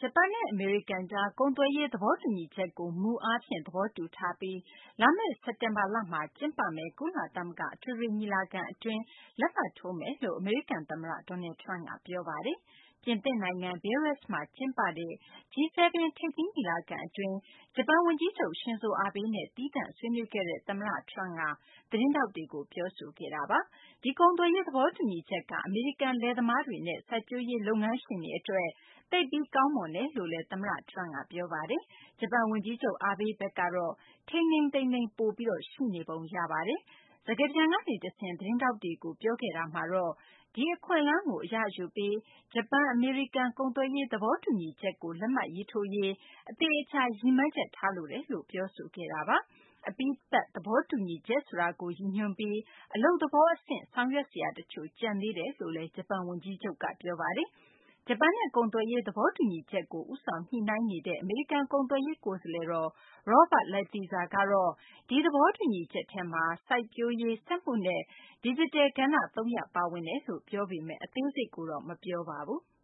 ဂျပန်နဲ့ အမေရိကန်ကြား ကုန်သွယ်ရေး သဘောတူညီချက်ကို မူအားဖြင့် သဘောတူထားပြီး လာမယ့် စက်တင်ဘာလမှာ ကျင်းပမယ့် ကုလသမဂ္ဂ အထွေထွေညီလာခံအတွင်း လက်မှတ်ထိုးမယ်လို့ အမေရိကန်သမ္မတ Donald Trump က ပြောပါတယ်။ ပြင်သစ်နိုင်ငံ Biarritz မှာ ကျင်းပတဲ့ G7 ထိပ်သီးညီလာခံအတွင်း ဂျပန်ဝန်ကြီးချုပ် Shinzo Abe နဲ့ သီးသန့်ဆွေးနွေးခဲ့တဲ့ သမ္မတ Trump က သတင်းထောက်တွေကို ပြောဆိုခဲ့တာပါ။ ဒီကုန်သွယ်ရေး သဘောတူညီချက်က အမေရိကန် လယ်သမားတွေနဲ့ စိုက်ပျိုးရေး လုပ်ငန်းရှင်တွေအတွက် သိပ်ပြီး ကောင်းမွန်တယ်လို့လည်း သမ္မတ Trump က ပြောပါတယ်။ ဂျပန်ဝန်ကြီးချုပ် Abe ဘက်ကတော့ ထိန်းထိန်းသိမ်းသိမ်း ပိုပြီး ရှိနေပုံရပါတယ်။ စကားပြန်ကနေတဆင့် သတင်းထောက်တွေကို ပြောခဲ့တာမှာတော့ ဒီအခွင့်အလမ်းကို အရယူပြီး ဂျပန်-အမေရိကန် ကုန်သွယ်ရေး သဘောတူညီချက်ကို လက်မှတ်ရေးထိုးရေး အသေအချာ ရည်မှန်းချက်ထားလိုတယ်လို့ ပြောဆိုခဲ့တာပါ။ အပြီးသတ် သဘောတူညီချက်ဆိုတာကို ရည်ညွှန်းပြီး အလုပ်သဘောအဆင့် ဆောင်ရွက်စရာတချို့ ကျန်သေးတယ်လို့လည်း ဂျပန်ဝန်ကြီးချုပ်က ပြောပါတယ်။ ဂျပန်နဲ့ ကုန်သွယ်ရေး သဘောတူညီချက်ကို ဦးဆောင်ညှိနှိုင်းနေတဲ့ အမေရိကန် ကုန်သွယ်ရေး ကိုယ်စားလှယ်တော် Robert Lighthizer ကတော့ ဒီသဘောတူညီချက်ထဲမှာ စိုက်ပျိုးရေး၊ စက်မှုနဲ့ ဒီဂျစ်တယ် ကဏ္ဍ ၃ ရပ် ပါဝင်တယ်လို့ ပြောပေမယ့် အသေးစိတ်ကိုတော့ မပြောပါဘူး။